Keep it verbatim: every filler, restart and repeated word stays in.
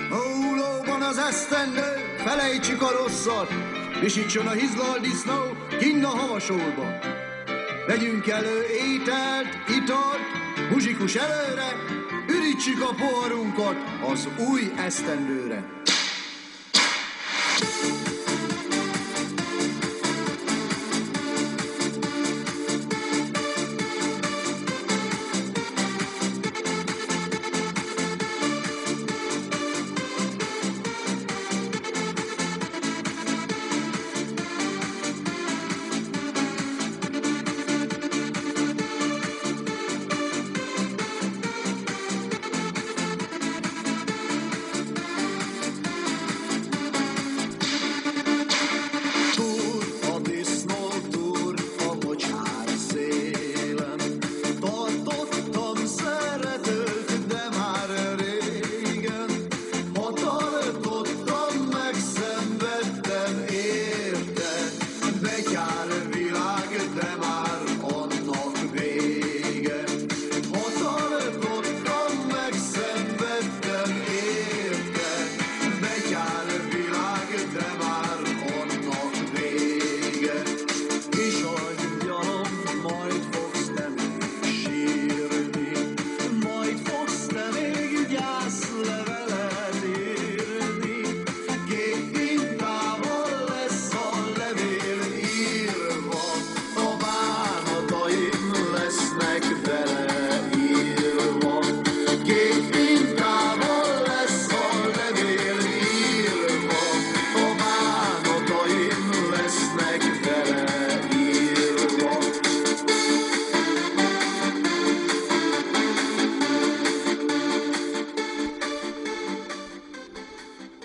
Múlóban az esztendő, felejtsük a rosszat, visítson a hizlalt disznó, kinn a havasolba. Vegyünk elő ételt, italt, muzsikus előre, ürítsük a poharunkat az új esztendőre.